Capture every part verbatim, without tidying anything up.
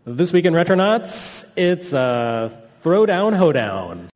This week in Retronauts, it's uh, Throwdown Hoedown.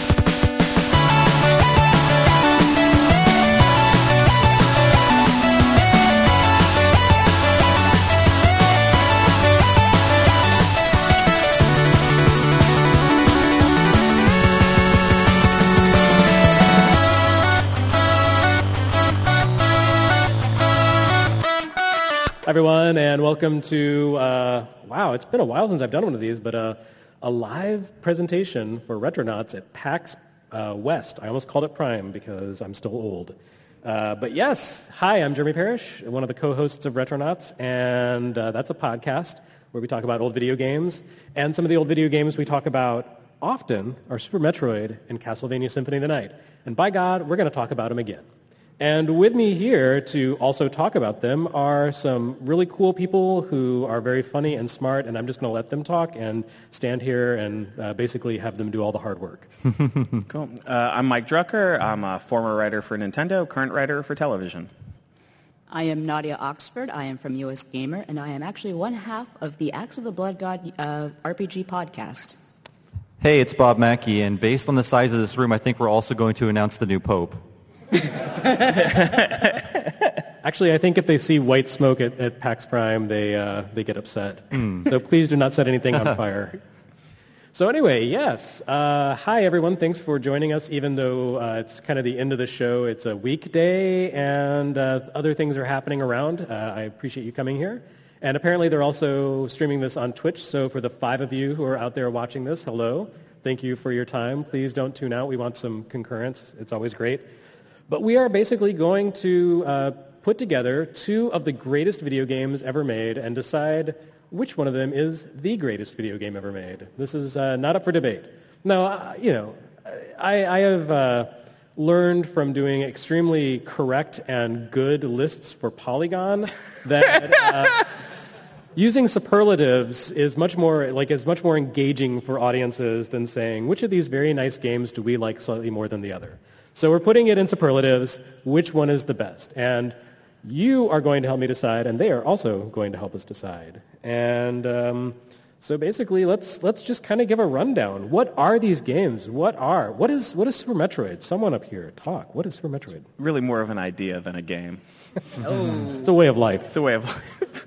Everyone, and welcome to, uh, wow, it's been a while since I've done one of these, but uh, a live presentation for Retronauts at PAX uh, West. I almost called it Prime because I'm still old. Uh, but yes, hi, I'm Jeremy Parrish, one of the co-hosts of Retronauts, and uh, that's a podcast where we talk about old video games. And some of the old video games we talk about often are Super Metroid and Castlevania Symphony of the Night. And by God, we're going to talk about them again. And with me here to also talk about them are some really cool people who are very funny and smart, and I'm just going to let them talk and stand here and uh, basically have them do all the hard work. Cool. Uh, I'm Mike Drucker. I'm a former writer for Nintendo, current writer for television. I am Nadia Oxford. I am from U S Gamer, and I am actually one half of the Axe of the Blood God uh, R P G podcast. Hey, it's Bob Mackey, and based on the size of this room, I think we're also going to announce the new Pope. Actually, I think if they see white smoke at, at PAX Prime, they uh, they get upset. Mm. So please do not set anything on fire. So anyway, yes. Uh, hi, everyone. Thanks for joining us, even though uh, it's kind of the end of the show. It's a weekday, and uh, other things are happening around. Uh, I appreciate you coming here. And apparently they're also streaming this on Twitch. So for the five of you who are out there watching this, hello. Thank you for your time. Please don't tune out. We want some concurrence. It's always great. But we are basically going to uh, put together two of the greatest video games ever made and decide which one of them is the greatest video game ever made. This is uh, not up for debate. Now, uh, you know, I, I have uh, learned from doing extremely correct and good lists for Polygon that uh, using superlatives is much more like is much more engaging for audiences than saying which of these very nice games do we like slightly more than the other. So we're putting it in superlatives, which one is the best. And you are going to help me decide, and they are also going to help us decide. And um, so basically, let's let's just kind of give a rundown. What are these games? What are, what is what is Super Metroid? Someone up here, talk. What is Super Metroid? It's really more of an idea than a game. Oh. It's a way of life. It's a way of life.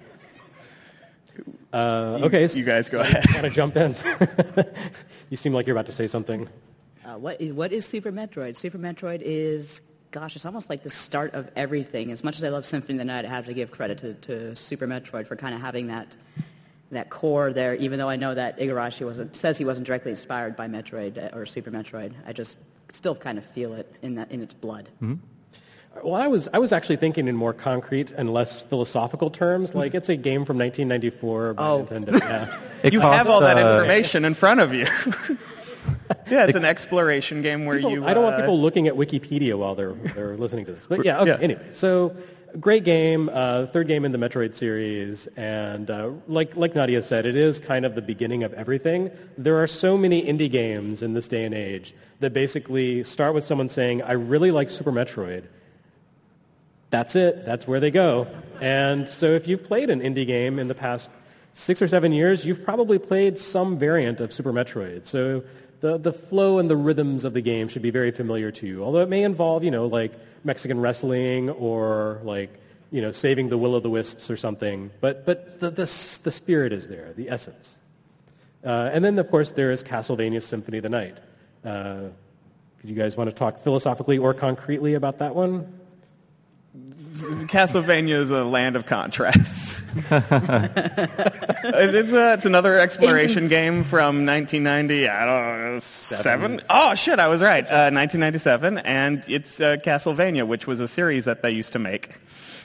uh, you, okay. You guys go ahead. Want to jump in? You seem like you're about to say something. Uh, what, is, what is Super Metroid? Super Metroid is, gosh, it's almost like the start of everything. As much as I love Symphony of the Night, I have to give credit to, to Super Metroid for kind of having that that core there, even though I know that Igarashi wasn't, says he wasn't directly inspired by Metroid or Super Metroid. I just still kind of feel it in that in its blood. Mm-hmm. Well, I was I was actually thinking in more concrete and less philosophical terms. Like, it's a game from nineteen ninety-four by oh. Nintendo. Yeah. You cost, have all that uh, information in front of you. Yeah, it's an exploration game where people, you... Uh, I don't want people looking at Wikipedia while they're they're listening to this. But yeah, okay, yeah. Anyway. So, great game, uh, third game in the Metroid series. And uh, like like Nadia said, it is kind of the beginning of everything. There are so many indie games in this day and age that basically start with someone saying, I really like Super Metroid. That's it. That's where they go. And so if you've played an indie game in the past six or seven years, you've probably played some variant of Super Metroid. So the the flow and the rhythms of the game should be very familiar to you. Although it may involve, you know, like Mexican wrestling or like, you know, saving the Will-O-the-Wisps or something. But but the the, the spirit is there, the essence. Uh, and then, of course, there is Castlevania Symphony of the Night. Uh, do you guys want to talk philosophically or concretely about that one? Castlevania is a land of contrasts. it's, a, it's another exploration game from nineteen ninety, I don't know, seven? Oh, shit, I was right. Uh, nineteen ninety-seven, and it's uh, Castlevania, which was a series that they used to make.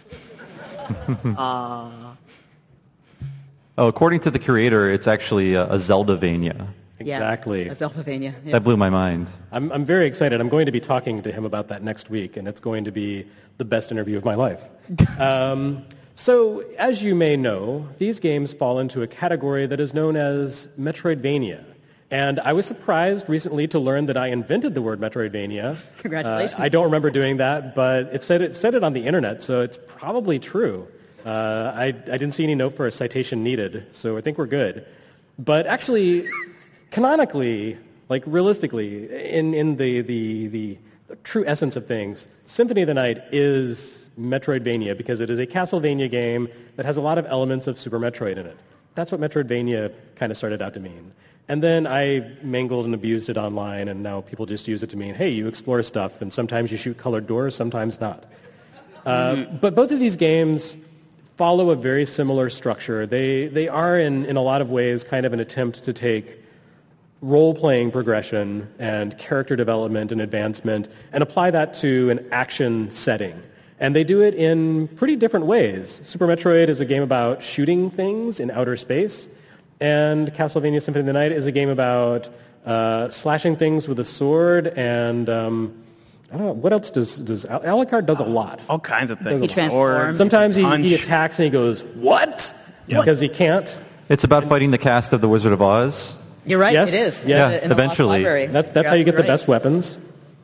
uh. Oh, according to the creator, it's actually a, a Zeldavania. Exactly. Yeah, a Zeldavania. Yeah. That blew my mind. I'm, I'm very excited. I'm going to be talking to him about that next week, and it's going to be the best interview of my life. um, so, as you may know, these games fall into a category that is known as Metroidvania. And I was surprised recently to learn that I invented the word Metroidvania. Congratulations. Uh, I don't remember doing that, but it said it said it on the internet, so it's probably true. Uh, I, I didn't see any note for a citation needed, so I think we're good. But actually, canonically, like realistically, in, in the, the, the, the true essence of things, Symphony of the Night is Metroidvania because it is a Castlevania game that has a lot of elements of Super Metroid in it. That's what Metroidvania kind of started out to mean. And then I mangled and abused it online, and now people just use it to mean, hey, you explore stuff, and sometimes you shoot colored doors, sometimes not. Uh, mm-hmm. But both of these games follow a very similar structure. They, they are, in, in a lot of ways, kind of an attempt to take role-playing progression and character development and advancement and apply that to an action setting. And they do it in pretty different ways. Super Metroid is a game about shooting things in outer space, and Castlevania Symphony of the Night is a game about uh, slashing things with a sword, and um, I don't know, what else does, does Al- Alucard does a lot. All kinds of things. He transforms. Sometimes he, he attacks and he goes, what? Yeah. Because he can't. It's about fighting the cast of The Wizard of Oz. You're right, Yes. it is. Yeah, In the- in the eventually. Lost Library. That's, that's You're how you get the absolutely best weapons.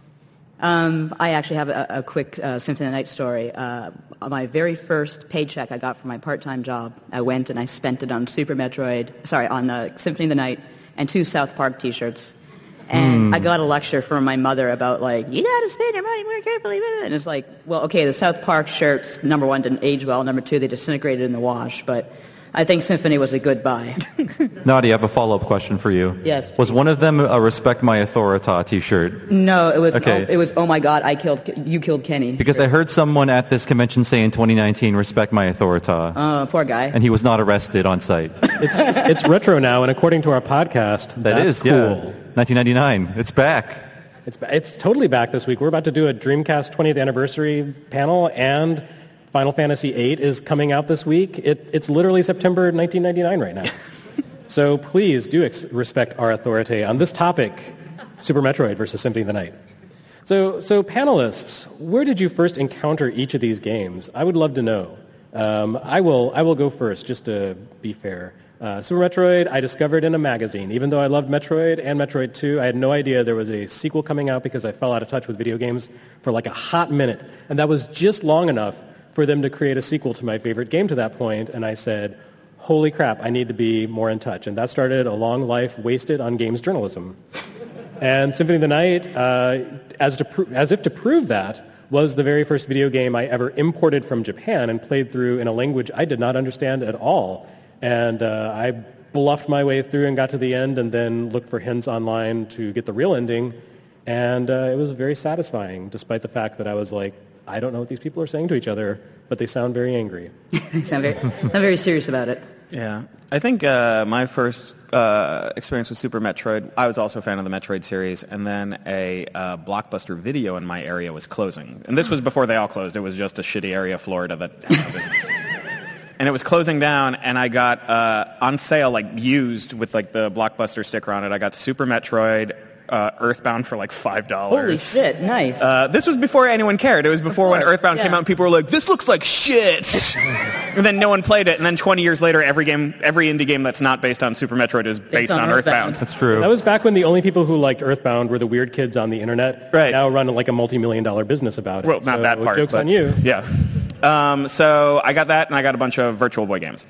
Um, I actually have a, a quick uh, Symphony of the Night story. Uh, my very first paycheck I got from my part-time job, I went and I spent it on Super Metroid, sorry, on uh, Symphony of the Night and two South Park T-shirts. And Mm. I got a lecture from my mother about, like, you got to spend your money more carefully. And it's like, well, okay, the South Park shirts, number one, didn't age well. Number two, they disintegrated in the wash. But I think Symphony was a good buy. Nadia, I have a follow-up question for you. Yes, Was please. one of them a Respect My Authorita T-shirt? No, it was, Okay. oh, it was, oh my God, I killed, you killed Kenny. Because I heard someone at this convention say in twenty nineteen, Respect My Authorita, Oh, poor guy. and he was not arrested on site. It's, it's retro now, and according to our podcast, That that's is, cool. yeah. nineteen ninety-nine. It's back. It's, it's totally back this week. We're about to do a Dreamcast twentieth anniversary panel, and Final Fantasy eight is coming out this week. It, it's literally September nineteen ninety-nine right now. So please do ex- respect our authority on this topic, Super Metroid versus Symphony of the Night. So, so panelists, where did you first encounter each of these games? I would love to know. Um, I will, I will go first, just to be fair. Uh, Super Metroid, I discovered in a magazine. Even though I loved Metroid and Metroid two, I had no idea there was a sequel coming out because I fell out of touch with video games for like a hot minute. And that was just long enough for them to create a sequel to my favorite game to that point. And I said, holy crap, I need to be more in touch. And that started a long life wasted on games journalism. And Symphony of the Night, uh, as, to pro- as if to prove that, was the very first video game I ever imported from Japan and played through in a language I did not understand at all. And uh, I bluffed my way through and got to the end and then looked for hints online to get the real ending. And uh, it was very satisfying, despite the fact that I was like, I don't know what these people are saying to each other, but they sound very angry. They sound very, I'm very serious about it. Yeah. I think uh, my first uh, experience with Super Metroid, I was also a fan of the Metroid series, and then a uh, Blockbuster Video in my area was closing. And this was before they all closed. It was just a shitty area of Florida that had no business. And it was closing down, and I got uh, on sale, like used with like the Blockbuster sticker on it, I got Super Metroid uh, Earthbound for like five dollars. Holy shit, nice. Uh, this was before anyone cared. It was before when Earthbound yeah. came out and people were like, this looks like shit! And then no one played it, and then twenty years later, every game, every indie game that's not based on Super Metroid is based on on Earthbound. Earthbound. That's true. That was back when the only people who liked Earthbound were the weird kids on the internet. Right. Now run like a multi-million dollar business about it. Well, not So that part. Joke's but, on you. Yeah. Um, so I got that, and I got a bunch of Virtual Boy games,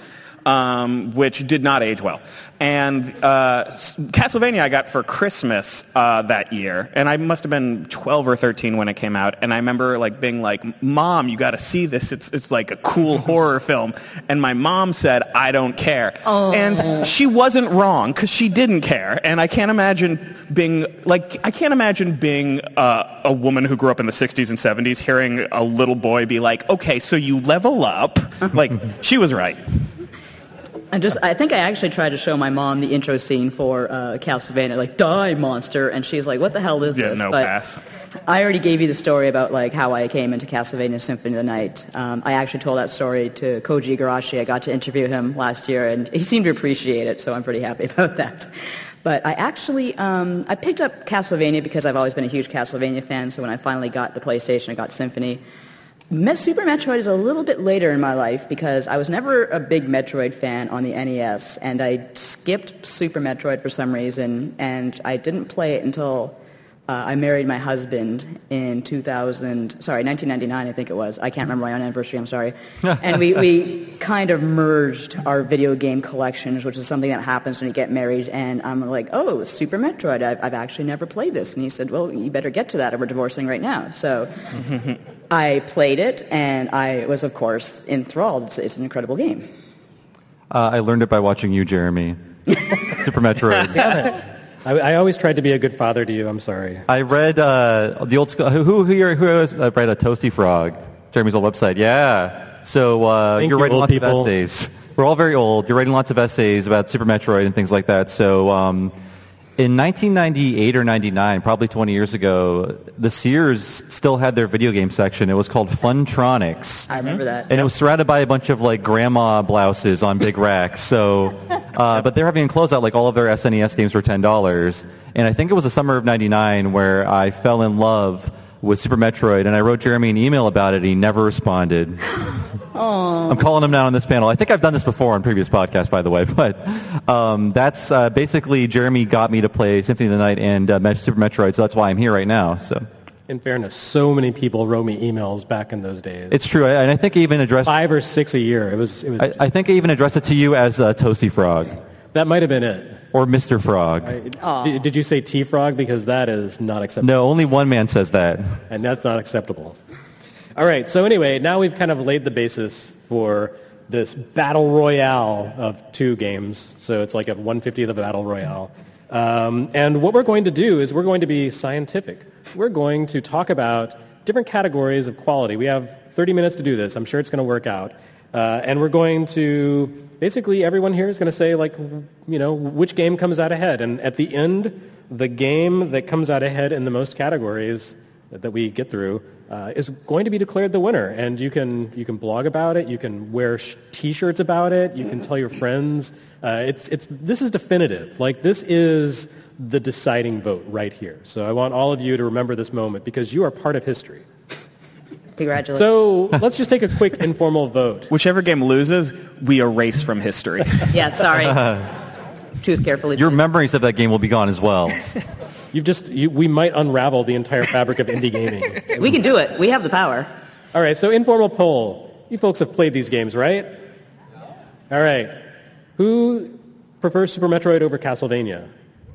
um, which did not age well. And uh, Castlevania I got for Christmas uh, that year, and I must have been twelve or thirteen when it came out. And I remember like being like, "Mom, you got to see this. It's it's like a cool horror film." And my mom said, "I don't care," Oh. and she wasn't wrong because she didn't care. And I can't imagine being like I can't imagine being uh, a woman who grew up in the sixties and seventies hearing a little boy be like, "Okay, so you level up." Like she was right. I just, I think I actually tried to show my mom the intro scene for uh, Castlevania, like, die, monster, and she's like, what the hell is Yeah, this? no But pass. I already gave you the story about, like, how I came into Castlevania Symphony of the Night. Um, I actually told that story to Koji Igarashi. I got to interview him last year, and he seemed to appreciate it, so I'm pretty happy about that. But I actually, um, I picked up Castlevania because I've always been a huge Castlevania fan, so when I finally got the PlayStation, I got Symphony. Super Metroid is a little bit later in my life because I was never a big Metroid fan on the N E S, and I skipped Super Metroid for some reason, and I didn't play it until Uh, I married my husband in two thousand, sorry, nineteen ninety-nine, I think it was. I can't remember my own anniversary, I'm sorry. And we, we kind of merged our video game collections, which is something that happens when you get married. And I'm like, oh, Super Metroid, I've, I've actually never played this. And he said, well, you better get to that or we're divorcing right now. So I played it, and I was, of course, enthralled. It's, it's an incredible game. Uh, I learned it by watching you, Jeremy. Super Metroid. Damn it. I, I always tried to be a good father to you. I'm sorry. I read uh, the old school. Who who here who has uh, read a Toasty Frog? Jeremy's old website. Yeah. So uh, Thank you're you, writing old lots people. of essays. We're all very old. You're writing lots of essays about Super Metroid and things like that. So um, in nineteen ninety-eight or ninety-nine, probably twenty years ago, the Sears still had their video game section. It was called Funtronics. I remember that. And it was surrounded by a bunch of like grandma blouses on big racks. So, uh, but they're having a closeout. Like all of their S N E S games were ten dollars. And I think it was the summer of ninety-nine where I fell in love with Super Metroid, and I wrote Jeremy an email about it. He never responded. I'm calling him now on this panel. I think I've done this before on previous podcasts, by the way. But um, that's uh, basically Jeremy got me to play Symphony of the Night and uh, Super Metroid, so that's why I'm here right now. So. In fairness, so many people wrote me emails back in those days. It's true, and I think I even addressed five or six a year. It was. It was. I, I think I even addressed it to you as uh, Toasty Frog. That might have been it. Or Mister Frog. I, did, did you say T-Frog? Because that is not acceptable. No, only one man says that. And that's not acceptable. All right, so anyway, now we've kind of laid the basis for this battle royale of two games. So it's like a one fiftieth of a battle royale. Um, and what we're going to do is we're going to be scientific. We're going to talk about different categories of quality. We have thirty minutes to do this. I'm sure it's going to work out. Uh, and we're going to, basically everyone here is going to say, like, you know, which game comes out ahead. And at the end, the game that comes out ahead in the most categories that we get through uh, is going to be declared the winner. And you can you can blog about it. You can wear sh- T-shirts about it. You can tell your friends. Uh, it's it's this is definitive. Like, this is the deciding vote right here. So I want all of you to remember this moment because you are part of history. Congratulations. So let's just take a quick informal vote. Whichever game loses, we erase from history. Yeah, sorry. Choose carefully. Your please. memories of that game will be gone as well. You've just you, we might unravel the entire fabric of indie gaming. We can do it. We have the power. All right, so informal poll. You folks have played these games, right? All right. Who prefers Super Metroid over Castlevania?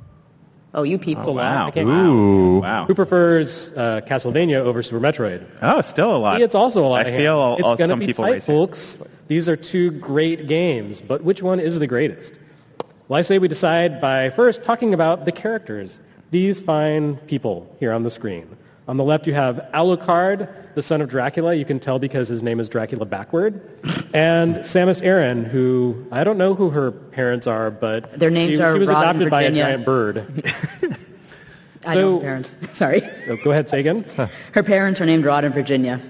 Oh, you people. Oh, wow. I can't- Ooh. Wow. Who prefers uh, Castlevania over Super Metroid? Oh, still a lot. See, it's also a lot I of feel hands. all, all, It's going to some be people tight, racing. folks. These are two great games, but which one is the greatest? Well, I say we decide by first talking about the characters. These fine people here on the screen. On the left, you have Alucard, the son of Dracula. You can tell because his name is Dracula backward. And Samus Aran, who, I don't know who her parents are, but Their names she, are she was Rod and adopted by a Virginia. giant bird. I know So- her parents. Sorry. Oh, go ahead, say again. Her parents are named Rod and Virginia.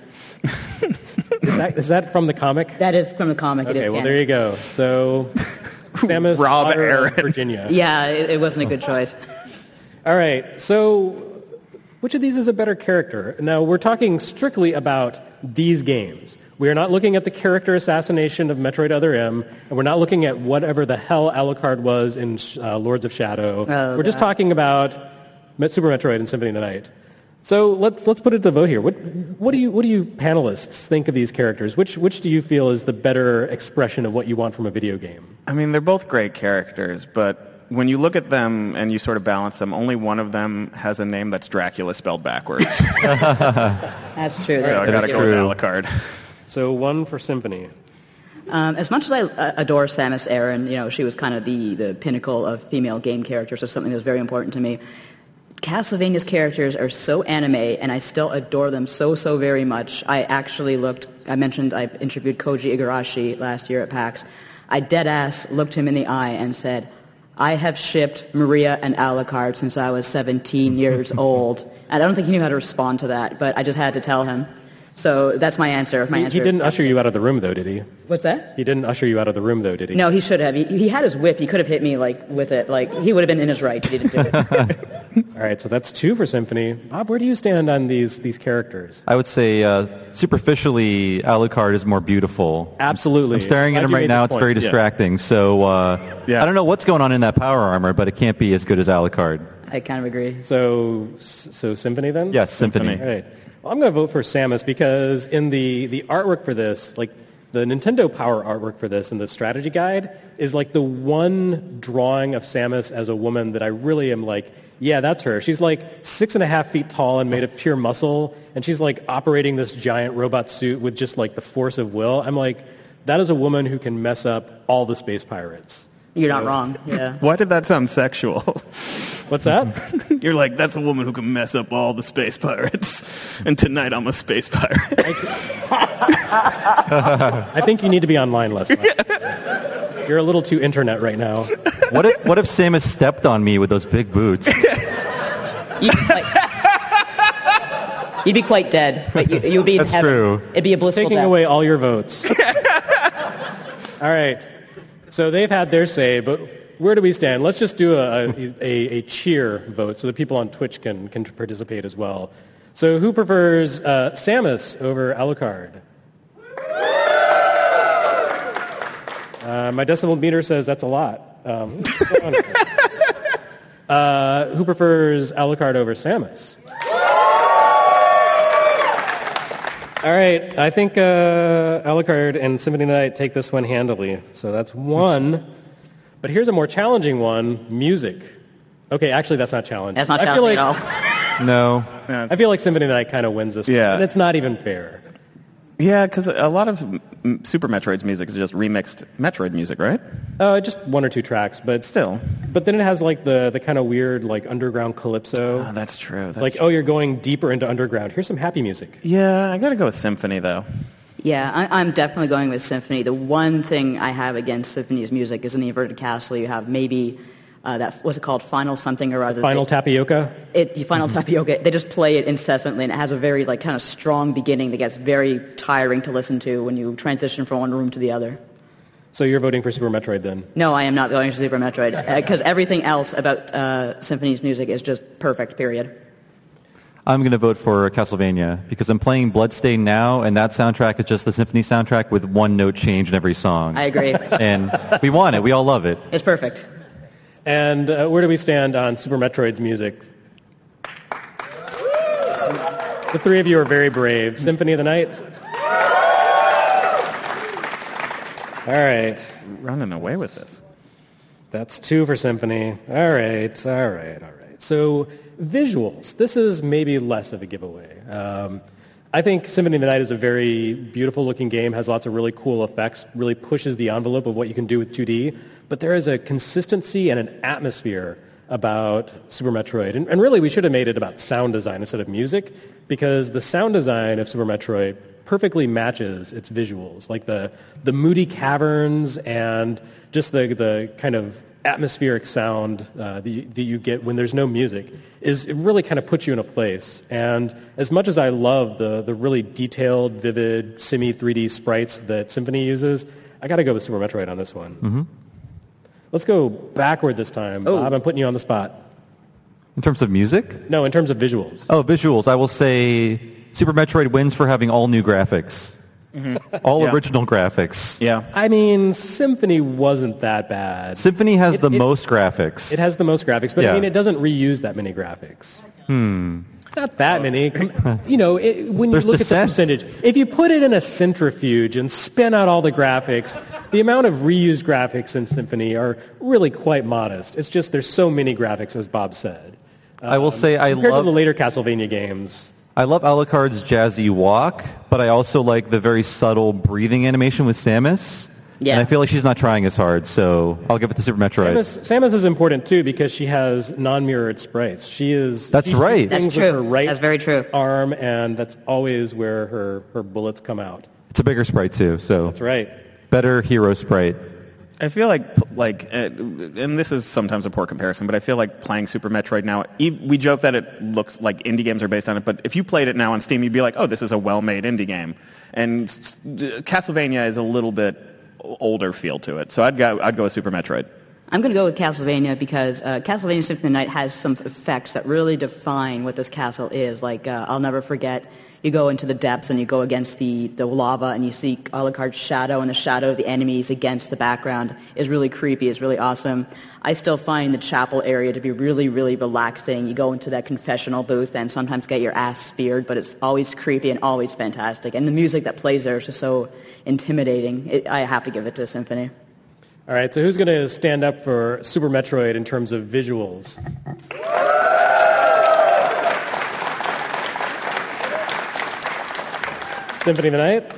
Is that, is that from the comic? That is from the comic. It is Okay, well, canon. there you go. So, Samus, Rob daughter of Aran. Virginia. Yeah, it, it wasn't a good choice. All right, so which of these is a better character? Now, we're talking strictly about these games. We are not looking at the character assassination of Metroid Other M, and we're not looking at whatever the hell Alucard was in uh, Lords of Shadow. Oh, we're just God. talking about Met- Super Metroid and Symphony of the Night. So let's let's put it to the vote here. What what do you what do you panelists think of these characters? Which which do you feel is the better expression of what you want from a video game? I mean, they're both great characters, but when you look at them and you sort of balance them, only one of them has a name that's Dracula spelled backwards. so That's true. I That's got to go true. with Alucard. So one for Symphony. Um, as much as I uh, adore Samus Aran, you know, she was kind of the, the pinnacle of female game characters, so something that was very important to me. Castlevania's characters are so anime, and I still adore them so, so very much. I actually looked, I mentioned I interviewed Koji Igarashi last year at PAX. I dead-ass looked him in the eye and said, I have shipped Maria and Alucard since I was seventeen years old. And I don't think he knew how to respond to that, but I just had to tell him. So that's my answer. My He, answer he is didn't usher you out of the room, though, did he? What's that? He didn't usher you out of the room, though, did he? No, he should have. He, he had his whip. He could have hit me like with it. Like he would have been in his right. He didn't do it. All right, so that's two for Symphony. Bob, where do you stand on these these characters? I would say uh, superficially, Alucard is more beautiful. Absolutely. I'm staring at Glad him you right made now. this It's point. very Yeah. distracting. So uh, Yeah. I don't know what's going on in that power armor, but it can't be as good as Alucard. I kind of agree. So, so Symphony then? Yes, Symphony. All right. Well, I'm going to vote for Samus because in the, the artwork for this, like the Nintendo Power artwork for this and the strategy guide is like the one drawing of Samus as a woman that I really am like, yeah, that's her. She's like six and a half feet tall and made of pure muscle, and she's like operating this giant robot suit with just like the force of will. I'm like, that is a woman who can mess up all the space pirates. You're not wrong. Yeah. Why did that sound sexual? What's that? You're like, that's a woman who can mess up all the space pirates. And tonight I'm a space pirate. I think you need to be online, Leslie. You're a little too internet right now. What if what if Samus stepped on me with those big boots? You'd be quite, you'd be quite dead, but you, you'd be in That's heaven. true. It'd be a blissful Taking death. away all your votes. All right. So they've had their say, but where do we stand? Let's just do a, a, a cheer vote so that people on Twitch can, can participate as well. So who prefers uh, Samus over Alucard? Uh, my decimal meter says that's a lot. Um, uh, who prefers Alucard over Samus? All right, I think uh, Alucard and Symphony of the Night take this one handily. So that's one. But here's a more challenging one, music. Okay, actually that's not challenging. That's not I feel challenging like, at all. No. I feel like Symphony of the Night kind of wins this Yeah. one, and it's not even fair. Yeah, because a lot of m- Super Metroid's music is just remixed Metroid music, right? Uh, just one or two tracks, but Still. But then it has like the, the kind of weird like underground calypso. Oh, that's true. That's like, oh, you're going deeper into underground. Here's some happy music. Yeah, I gotta go with Symphony, though. Yeah, I, I'm definitely going with Symphony. The one thing I have against Symphony's music is in the Inverted Castle you have maybe uh, that, what's it called, Final something or other. Final they, tapioca? It, Final Tapioca. They just play it incessantly, and it has a very like kind of strong beginning that gets very tiring to listen to when you transition from one room to the other. So you're voting for Super Metroid then? No, I am not going for Super Metroid, because uh, everything else about uh, Symphony's music is just perfect, period. I'm going to vote for Castlevania because I'm playing Bloodstained now, and that soundtrack is just the Symphony soundtrack with one note change in every song. I agree. And we want it. We all love it. It's perfect. And uh, where do we stand on Super Metroid's music? The three of you are very brave. Symphony of the Night? All right. Running away with this. That's two for Symphony. All right, all right, all right. So visuals. This is maybe less of a giveaway. Um, I think Symphony of the Night is a very beautiful-looking game, has lots of really cool effects, really pushes the envelope of what you can do with two D. But there is a consistency and an atmosphere about Super Metroid. And, and really, we should have made it about sound design instead of music, because the sound design of Super Metroid perfectly matches its visuals, like the, the moody caverns and just the, the kind of atmospheric sound uh, that, you, that you get when there's no music is it really kind of puts you in a place. And as much as I love the, the really detailed, vivid, semi three D sprites that Symphony uses, I got to go with Super Metroid on this one. Mm-hmm. Let's go backward this time. Oh. Bob, I'm putting you on the spot. In terms of music? No, in terms of visuals. Oh, visuals. I will say Super Metroid wins for having all new graphics. Mm-hmm. All Yeah. original graphics. Yeah. I mean, Symphony wasn't that bad. Symphony has It- the it- most graphics. It has the most graphics, but Yeah. I mean, it doesn't reuse that many graphics. Hmm. It's not that many. Com- You know, it, when you There's look the at sense. the percentage, if you put it in a centrifuge and spin out all the graphics, the amount of reused graphics in Symphony are really quite modest. It's just there's so many graphics, as Bob said. I will say I Compared love to the later Castlevania games. I love Alucard's jazzy walk, but I also like the very subtle breathing animation with Samus. Yeah. And I feel like she's not trying as hard, so I'll give it to Super Metroid. Samus, Samus is important too because she has non-mirrored sprites. She is. That's she right. shoots That's things true. With her right That's very true. arm, and that's always where her, her bullets come out. It's a bigger sprite too, so That's right. better hero sprite. I feel like, like, uh, and this is sometimes a poor comparison, but I feel like playing Super Metroid now, e- we joke that it looks like indie games are based on it, but if you played it now on Steam, you'd be like, oh, this is a well-made indie game. And s- d- Castlevania is a little bit older feel to it, so I'd go, I'd go with Super Metroid. I'm going to go with Castlevania because uh, Castlevania Symphony of the Night has some effects that really define what this castle is. Like, uh, I'll never forget, you go into the depths and you go against the, the lava and you see Alucard's shadow, and the shadow of the enemies against the background is really creepy. It's really awesome. I still find the chapel area to be really, really relaxing. You go into that confessional booth and sometimes get your ass speared, but it's always creepy and always fantastic. And the music that plays there is just so intimidating. It, I have to give it to Symphony. All right, so who's going to stand up for Super Metroid in terms of visuals? Symphony of the Night?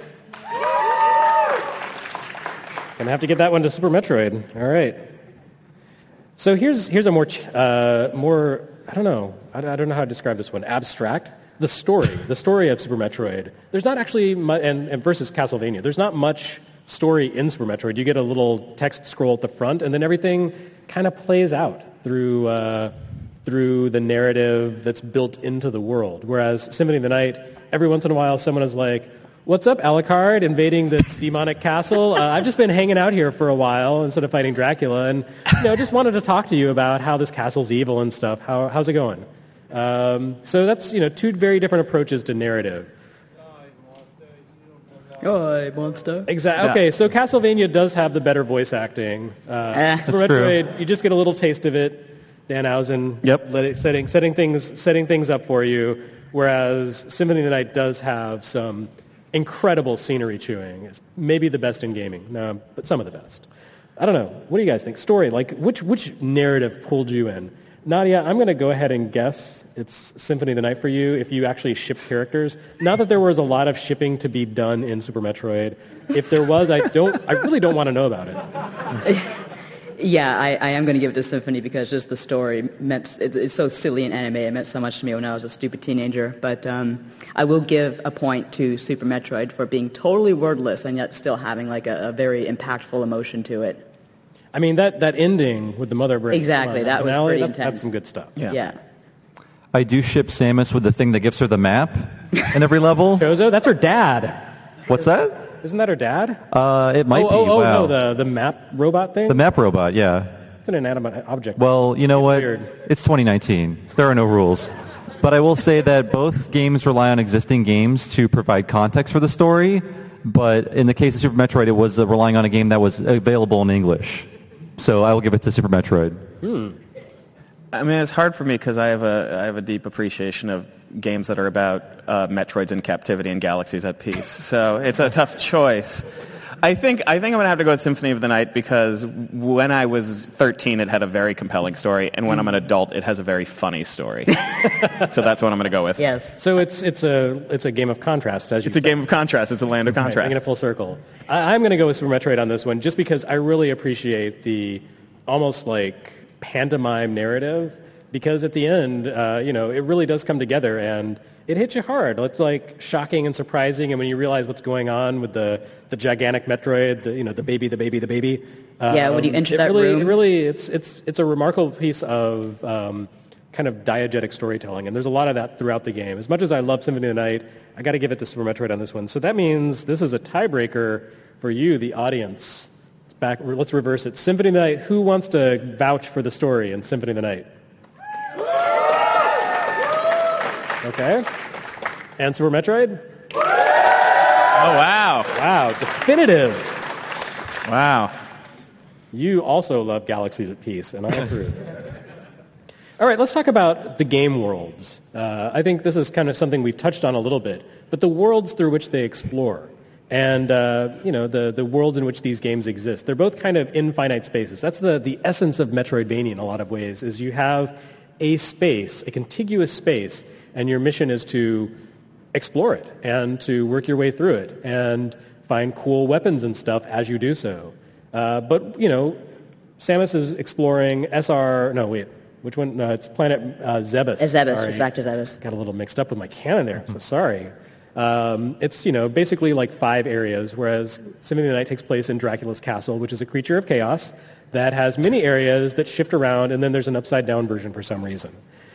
Gonna have to get that one to Super Metroid. All right. So here's here's a more uh, more I don't know I, I don't know how to describe this one. Abstract. The story, the story of Super Metroid. There's not actually much, and, and versus Castlevania. There's not much story in Super Metroid. You get a little text scroll at the front, and then everything kind of plays out through uh, through the narrative that's built into the world. Whereas Symphony of the Night, every once in a while, someone is like, "What's up, Alucard, invading this demonic castle? Uh, I've just been hanging out here for a while instead of fighting Dracula, and you know, just wanted to talk to you about how this castle's evil and stuff. How, how's it going?" Um, so that's you know two very different approaches to narrative. Oh, monster. Exactly. Okay, so Castlevania does have the better voice acting. Uh, Eh. Super That's true. Metroid, you just get a little taste of it. Danhausen, Yep. let it, setting setting things setting things up for you. Whereas Symphony of the Night does have some incredible scenery chewing. It's maybe the best in gaming, no, but some of the best. I don't know. What do you guys think? Story, like which which narrative pulled you in? Nadia, I'm going to go ahead and guess it's Symphony of the Night for you if you actually ship characters. Not that there was a lot of shipping to be done in Super Metroid. If there was, I don't. I really don't want to know about it. Yeah, I, I am going to give it to Symphony because just the story meant, it's, it's so silly and anime. It meant so much to me when I was a stupid teenager. But um, I will give a point to Super Metroid for being totally wordless and yet still having like a, a very impactful emotion to it. I mean, that, that ending with the mother brain. Exactly, that was finale, pretty that- intense. That's some good stuff. Yeah. Yeah. I do ship Samus with the thing that gives her the map in every level. Chozo, that's her dad. What's that? Isn't that her dad? Uh, it might oh, be. oh, oh, wow. no, the, the map robot thing? The map robot, yeah. It's an inanimate object. Well, you know It's what? weird. It's twenty nineteen. There are no rules. But I will say that both games rely on existing games to provide context for the story. But in the case of Super Metroid, it was uh, relying on a game that was available in English. So I will give it to Super Metroid. Hmm. I mean, it's hard for me because I have a I have a deep appreciation of games that are about uh, Metroids in captivity and galaxies at peace. So it's a tough choice. I think I think I'm gonna have to go with Symphony of the Night because when I was thirteen, it had a very compelling story, and when I'm an adult, it has a very funny story. So that's what I'm gonna go with. Yes. So it's it's a it's a game of contrast, as you It's a said. game of contrast. It's a land of Right, contrast. bringing it full circle. I, I'm going to go with Super Metroid on this one, just because I really appreciate the almost like pantomime narrative. Because at the end, uh, you know, it really does come together, and it hits you hard. It's like shocking and surprising, and when you realize what's going on with the, the gigantic Metroid, the, you know, the baby, the baby, the baby. Yeah, when you enter it that really, room. It really, it's it's it's a remarkable piece of um, kind of diegetic storytelling, and there's a lot of that throughout the game. As much as I love Symphony of the Night, I got to give it to Super Metroid on this one. So that means this is a tiebreaker for you, the audience. Back, let's reverse it. Symphony of the Night. Who wants to vouch for the story in Symphony of the Night? Okay. And Super Metroid? Oh wow! Wow, definitive. Wow. You also love Galaxies at Peace, and I approve. All right, let's talk about the game worlds. Uh, I think this is kind of something we've touched on a little bit, but the worlds through which they explore and, uh, you know, the, the worlds in which these games exist. They're both kind of infinite spaces. That's the, the essence of Metroidvania in a lot of ways, is you have a space, a contiguous space, and your mission is to explore it and to work your way through it and find cool weapons and stuff as you do so. Uh, but, you know, Samus is exploring S R... No, wait. Which one? No, it's Planet uh, Zebes. Zebes. Sorry. It's back to Zebes. Got a little mixed up with my canon there. I'm so sorry. Um, it's, you know, basically like five areas, whereas Symphony of the Night takes place in Dracula's castle, which is a creature of chaos that has many areas that shift around, and then there's an upside-down version for some reason.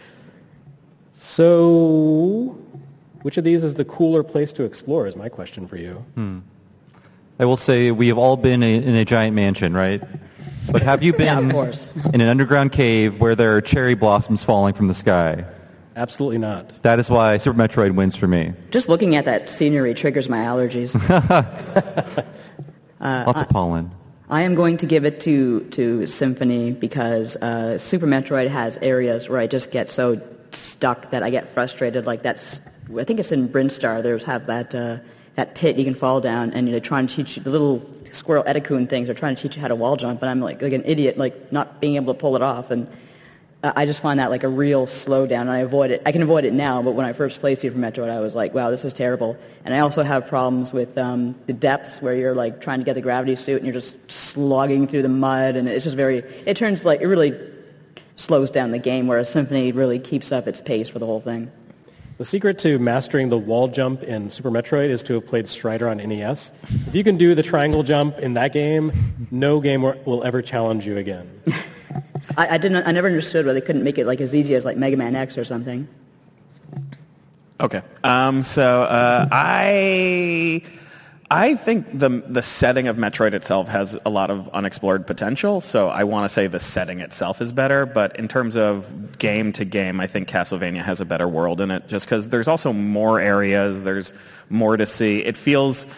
So, which of these is the cooler place to explore is my question for you. Hmm. I will say we have all been in a giant mansion, right? But have you been Yeah, of course. in an underground cave where there are cherry blossoms falling from the sky? Absolutely not. That is why Super Metroid wins for me. Just looking at that scenery triggers my allergies. Lots of pollen. I am going to give it to, to Symphony because uh, Super Metroid has areas where I just get so stuck that I get frustrated. Like that's, I think it's in Brinstar. There's have that uh, that pit you can fall down, and they're trying to teach you the little squirrel Etikun things. They're trying to teach you how to wall jump, and I'm like like an idiot, like not being able to pull it off. And uh, I just find that like a real slowdown. And I avoid it. I can avoid it now, but when I first played Super Metroid, I was like, wow, this is terrible. And I also have problems with um, the depths where you're like trying to get the gravity suit, and you're just slogging through the mud, and it's just very. It turns like it really slows down the game, whereas Symphony really keeps up its pace for the whole thing. The secret to mastering the wall jump in Super Metroid is to have played Strider on N E S. If you can do the triangle jump in that game, no game will ever challenge you again. I, I didn't. I never understood why they couldn't make it like as easy as like Mega Man X or something. Okay. Um, so uh, I I think the the setting of Metroid itself has a lot of unexplored potential. So I want to say the setting itself is better, but in terms of game to game, I think Castlevania has a better world in it. Just because there's also more areas, there's more to see. It feels.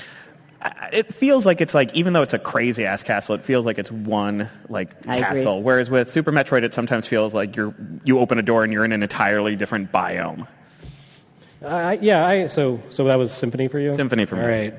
It feels like it's like, even though it's a crazy ass castle, it feels like it's one like I castle. agree. Whereas with Super Metroid, it sometimes feels like you're you open a door and you're in an entirely different biome. Uh, yeah, I, so so that was Symphony for you? Symphony for me. All right.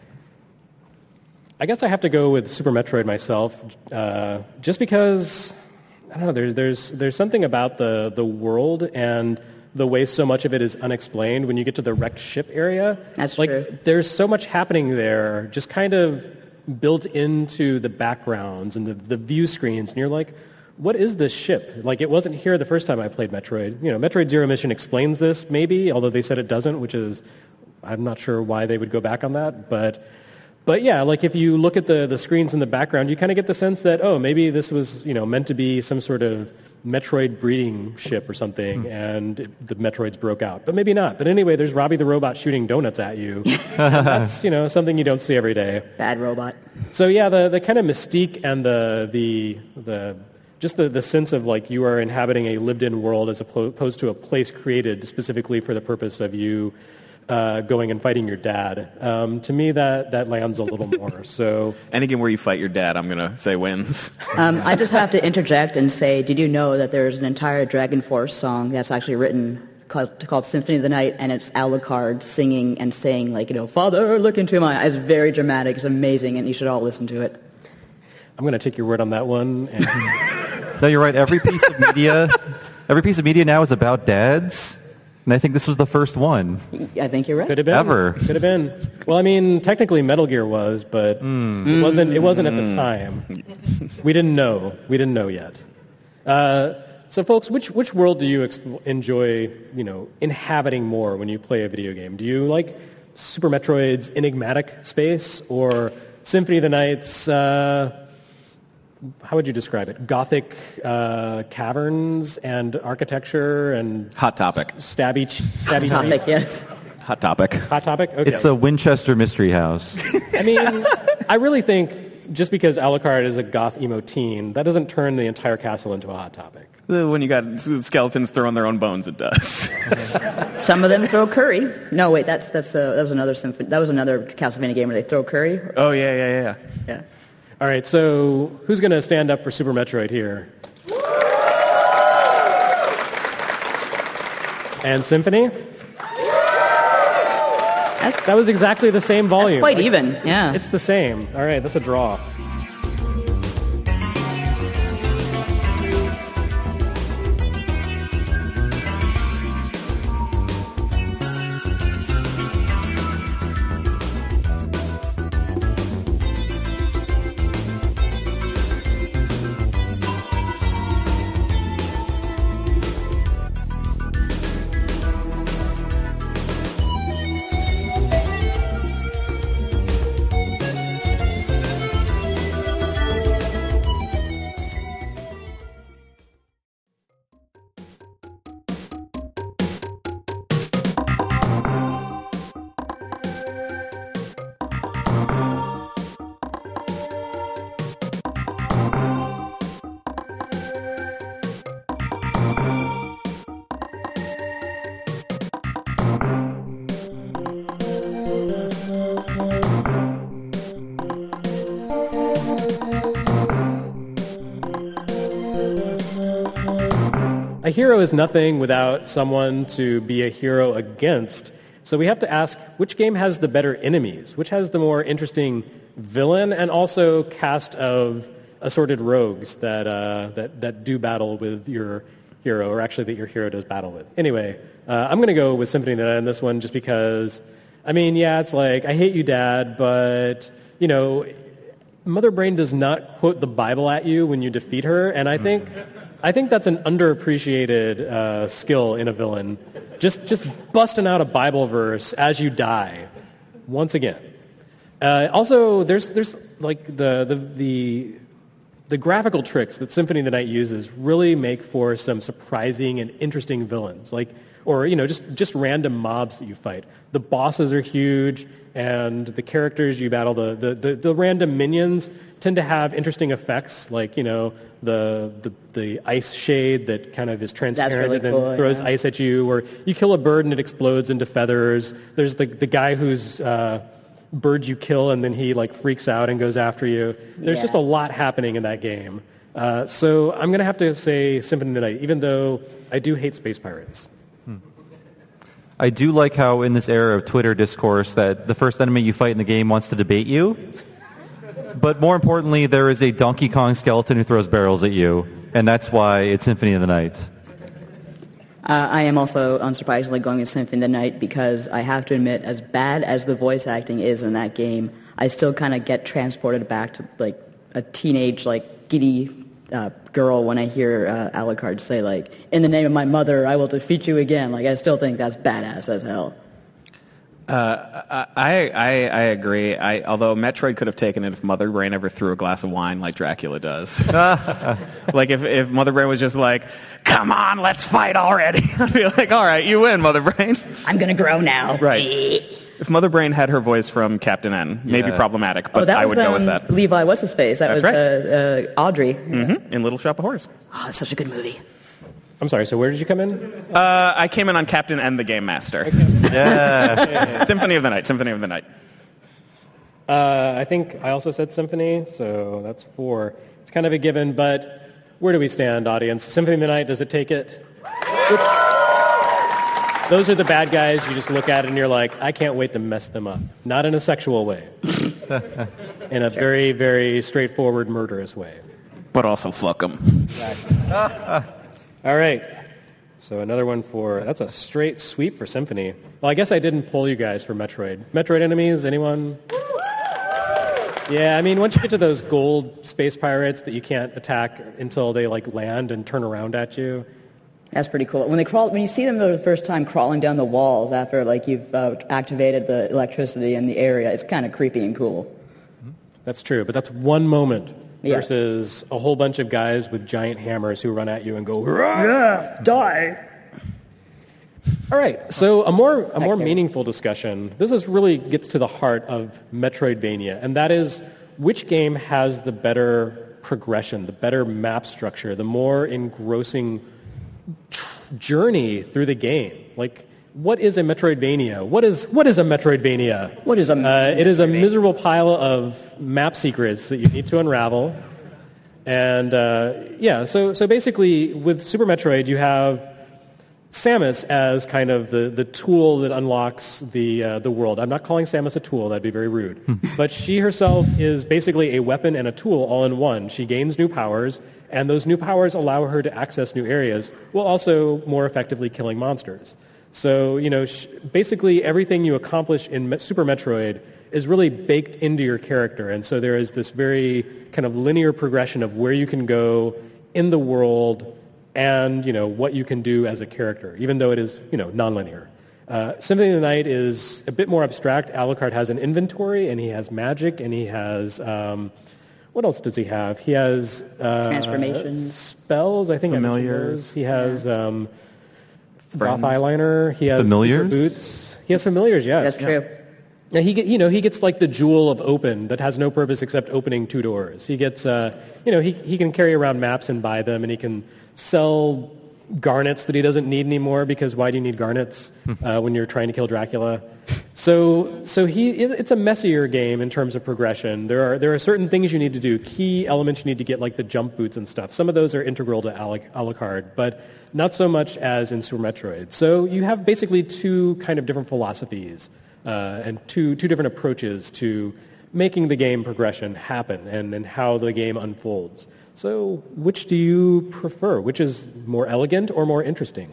I guess I have to go with Super Metroid myself, uh, just because, I don't know, there's, there's, there's something about the, the world and the way so much of it is unexplained. When you get to the wrecked ship area, That's like, true. there's so much happening there, just kind of built into the backgrounds and the, the view screens, and you're like, what is this ship? Like, it wasn't here the first time I played Metroid. You know, Metroid Zero Mission explains this, maybe, although they said it doesn't, which is, I'm not sure why they would go back on that. But, but yeah, like, if you look at the, the screens in the background, you kind of get the sense that, oh, maybe this was, you know, meant to be some sort of Metroid breeding ship or something, mm. and it, the Metroids broke out. But maybe not. But anyway, there's Robbie the Robot shooting donuts at you. That's, you know, something you don't see every day. Bad robot. So yeah, the, the kind of mystique and the, the, the just the, the sense of like you are inhabiting a lived-in world as opposed to a place created specifically for the purpose of you uh, going and fighting your dad. Um, to me, that, that lands a little more. So any game where you fight your dad, I'm going to say wins. Um, I just have to interject and say, did you know that there's an entire Dragon Force song that's actually written called, called Symphony of the Night, and it's Alucard singing and saying, like, you know, Father, look into my eyes. It's very dramatic. It's amazing, and you should all listen to it. I'm going to take your word on that one. And no, you're right. Every piece of media, every piece of media now is about dads, and I think this was the first one. I think you're right. Could have been. Ever. Could have been. Well, I mean, technically Metal Gear was, but mm. it wasn't. It wasn't at the time. We didn't know. We didn't know yet. Uh, so, folks, which which world do you exp- enjoy, you know, inhabiting more when you play a video game? Do you like Super Metroid's enigmatic space, or Symphony of the Night's? Uh, How would you describe it? Gothic uh, caverns and architecture and Hot topic. Stabby, ch- stabby Topic, cheese? yes. Hot topic. Hot topic. Okay. It's a Winchester Mystery House. I mean, I really think just because Alucard is a goth emo teen, that doesn't turn the entire castle into a hot topic. When you got skeletons throwing their own bones, it does. Some of them throw curry. No, wait, that's that's uh, that was another symphony. That was another Castlevania game where they throw curry. Oh yeah, yeah, yeah. Yeah. All right, so who's going to stand up for Super Metroid here? And Symphony? That's, That was exactly the same volume. that's quite Like, even. Yeah. It's the same. All right, that's a draw. A hero is nothing without someone to be a hero against. So we have to ask, which game has the better enemies? Which has the more interesting villain and also cast of assorted rogues that, uh, that, that do battle with your hero, or actually that your hero does battle with? Anyway, uh, I'm going to go with Symphony of the Night in this one just because, I mean, yeah, it's like, I hate you, Dad, but, you know, Mother Brain does not quote the Bible at you when you defeat her, and I think... I think that's an underappreciated uh, skill in a villain. Just just busting out a Bible verse as you die, once again. Uh, also, there's there's like the, the the the graphical tricks that Symphony of the Night uses really make for some surprising and interesting villains. Like, or you know, just just random mobs that you fight. The bosses are huge, and the characters you battle, the the, the, the random minions tend to have interesting effects, like, you know, the, the the ice shade that kind of is transparent really and then cool, throws yeah. ice at you, or you kill a bird and it explodes into feathers. There's the the guy whose uh, bird you kill and then he like freaks out and goes after you. There's Yeah. just a lot happening in that game. Uh, so I'm going to have to say Symphony of the Night, even though I do hate space pirates. I do like how in this era of Twitter discourse that the first enemy you fight in the game wants to debate you. But more importantly, there is a Donkey Kong skeleton who throws barrels at you, and that's why it's Symphony of the Night. Uh, I am also, unsurprisingly, going with Symphony of the Night because I have to admit, as bad as the voice acting is in that game, I still kind of get transported back to like a teenage, like giddy uh, girl when I hear uh, Alucard say, like, "In the name of my mother, I will defeat you again." Like, I still think that's badass as hell. Uh, I, I I agree. I, although Metroid could have taken it if Mother Brain ever threw a glass of wine like Dracula does. Like if, if Mother Brain was just like, "Come on, let's fight already," I'd be like, "All right, you win, Mother Brain." I'm gonna grow now. Right. If Mother Brain had her voice from Captain N, maybe Yeah. problematic, but Oh, that I was would go um, with that. Levi, what's his face? That That's was uh, uh, Audrey. hmm In Little Shop of Horrors. Oh, that's such a good movie. I'm sorry, so where did you come in? Uh, I came in on Captain N, the Game Master. Yeah. Symphony of the Night. Symphony of the Night. Uh, I think I also said Symphony, so that's four. It's kind of a given, but where do we stand, audience? Symphony of the Night, does it take it? Which, those are the bad guys. You just look at it and you're like, I can't wait to mess them up. Not in a sexual way. In a very, very straightforward, murderous way. But also fuck them. All right. So another one for, that's a straight sweep for Symphony. Well, I guess I didn't pull you guys for Metroid. Metroid enemies, anyone? Yeah, I mean, once you get to those gold space pirates that you can't attack until they like land and turn around at you. That's pretty cool. When they crawl, when you see them for the first time crawling down the walls after like you've uh, activated the electricity in the area, it's kind of creepy and cool. That's true, but that's one moment Yeah. versus a whole bunch of guys with giant hammers who run at you and go, Yeah, die. All right, so a more a more Okay. meaningful discussion. This is really gets to the heart of Metroidvania, and that is which game has the better progression, the better map structure, the more engrossing tr- journey through the game. Like, what is a Metroidvania? What is what is a Metroidvania? What is a Uh, it is a miserable pile of map secrets that you need to unravel. And uh, yeah, so so basically with Super Metroid, you have Samus as kind of the, the tool that unlocks the uh, the world. I'm not calling Samus a tool; that'd be very rude. But she herself is basically a weapon and a tool all in one. She gains new powers, and those new powers allow her to access new areas, while also more effectively killing monsters. So you know, sh- basically everything you accomplish in Me- Super Metroid is really baked into your character, and so there is this very kind of linear progression of where you can go in the world. And, you know, what you can do as a character, even though it is, you know, nonlinear. Uh, Symphony of the Night is a bit more abstract. Alucard has an inventory, and he has magic, and he has, um, what else does he have? He has... Uh, Transformations. Spells, I think. Familiars. He has um, Friends. buff eyeliner. He has Familiars? secret boots. He has familiars, yes. That's true. Now he get, you know, he gets like the jewel of open that has no purpose except opening two doors. He gets, uh, you know, he he can carry around maps and buy them, and he can sell garnets that he doesn't need anymore because why do you need garnets uh, when you're trying to kill Dracula? So, so he, it, it's a messier game in terms of progression. There are there are certain things you need to do, key elements you need to get, like the jump boots and stuff. Some of those are integral to Alucard, but not so much as in Super Metroid. So you have basically two kind of different philosophies uh, and two two different approaches to making the game progression happen and, and how the game unfolds. So, which do you prefer? Which is more elegant or more interesting?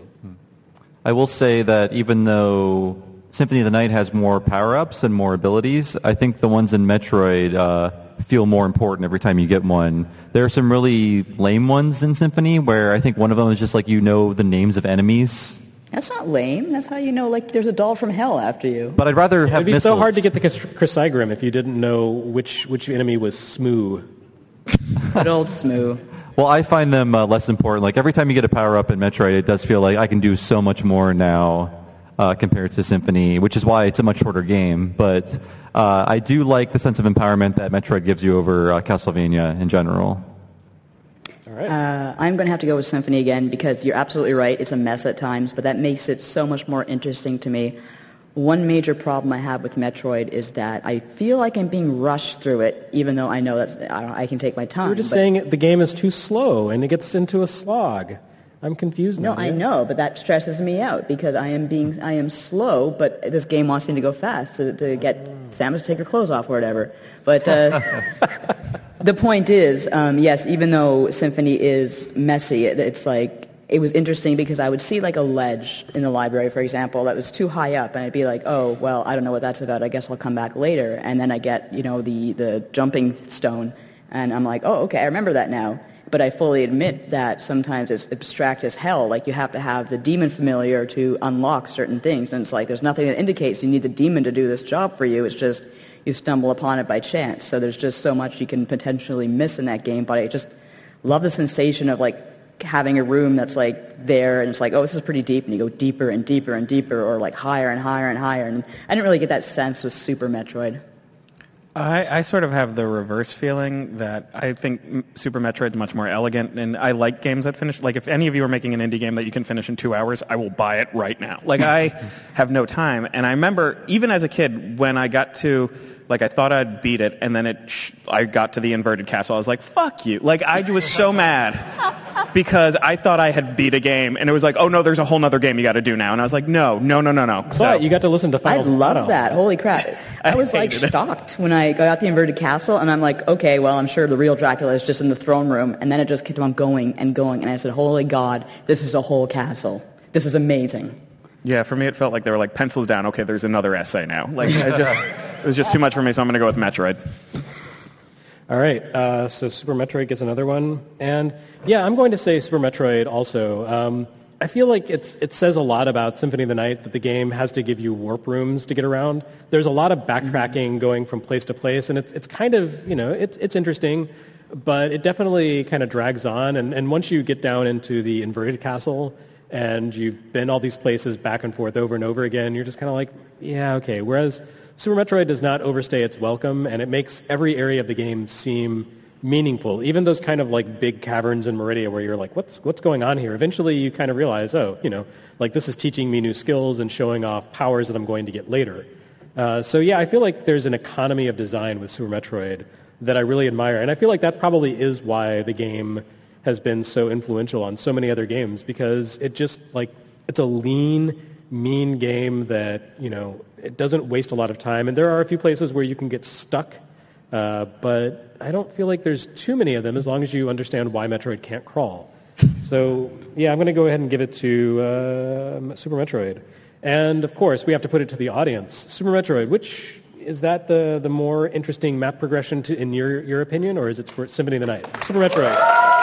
I will say that even though Symphony of the Night has more power-ups and more abilities, I think the ones in Metroid uh, feel more important every time you get one. There are some really lame ones in Symphony where I think one of them is just like you know the names of enemies. That's not lame. That's how you know, like, there's a doll from hell after you. But I'd rather have It'd be missiles. so hard to get the Chrysaegrim if you didn't know which, which enemy was Smoo. Good old Smoo. Well, I find them uh, less important. Like, every time you get a power-up in Metroid, it does feel like I can do so much more now uh, compared to Symphony, which is why it's a much shorter game. But uh, I do like the sense of empowerment that Metroid gives you over uh, Castlevania in general. All right. Uh, I'm going to have to go with Symphony again because you're absolutely right. It's a mess at times, but that makes it so much more interesting to me. One major problem I have with Metroid is that I feel like I'm being rushed through it, even though I know that's I, I can take my time. You were just but, saying the game is too slow and it gets into a slog. I'm confused now. No, I know, but that stresses me out because I am being I am slow, but this game wants me to go fast to, to get Samus to take her clothes off or whatever. But uh, the point is, um, yes, even though Symphony is messy, it, it's like it was interesting because I would see like a ledge in the library, for example, that was too high up, and I'd be like, oh, well, I don't know what that's about. I guess I'll come back later. And then I get, you know, the, the jumping stone, and I'm like, oh, okay, I remember that now. But I fully admit that sometimes it's abstract as hell. Like, you have to have the demon familiar to unlock certain things, and it's like there's nothing that indicates you need the demon to do this job for you. It's just you stumble upon it by chance. So there's just so much you can potentially miss in that game, but I just love the sensation of, like, having a room that's like there and it's like, oh, this is pretty deep, and you go deeper and deeper and deeper, or like higher and higher and higher. And I didn't really get that sense with Super Metroid. I, I sort of have the reverse feeling that I think Super Metroid is much more elegant, and I like games that finish. Like, if any of you are making an indie game that you can finish in two hours, I will buy it right now. Like, I have no time. And I remember, even as a kid, when I got to, like, I thought I'd beat it, and then it, sh- I got to the inverted castle, I was like, fuck you. Like, I was so mad because I thought I had beat a game, and it was like, oh, no, there's a whole other game you got to do now. And I was like, no, no, no, no, no. But So, you got to listen to I Final love Fantasy. that. Holy crap. I was like hated it. shocked when I got out the inverted castle, and I'm like, okay, well, I'm sure the real Dracula is just in the throne room. And then it just kept on going and going. And I said, holy God, this is a whole castle. This is amazing. yeah, for me it felt like they were like, pencils down, okay, there's another essay now. Like, I just, it was just too much for me, so I'm going to go with Metroid. All right, uh, so Super Metroid gets another one. And yeah, I'm going to say Super Metroid also. Um, I feel like it's, it says a lot about Symphony of the Night that the game has to give you warp rooms to get around. There's a lot of backtracking going from place to place, and it's, it's kind of, you know, it's, it's interesting, but it definitely kind of drags on. And, and once you get down into the inverted castle and you've been all these places back and forth over and over again, you're just kind of like, yeah, okay. Whereas Super Metroid does not overstay its welcome, and it makes every area of the game seem meaningful. Even those kind of like big caverns in Meridia where you're like, what's what's going on here? Eventually you kind of realize, oh, you know, like this is teaching me new skills and showing off powers that I'm going to get later. Uh, so yeah, I feel like there's an economy of design with Super Metroid that I really admire. And I feel like that probably is why the game has been so influential on so many other games, because it just like, it's a lean, mean game that, you know, it doesn't waste a lot of time. And there are a few places where you can get stuck, uh, but I don't feel like there's too many of them as long as you understand why Metroid can't crawl. So, yeah, I'm going to go ahead and give it to uh, Super Metroid. And, of course, we have to put it to the audience. Super Metroid, which, is that the, the more interesting map progression to, in your, your opinion, or is it Symphony of the Night? Super Metroid.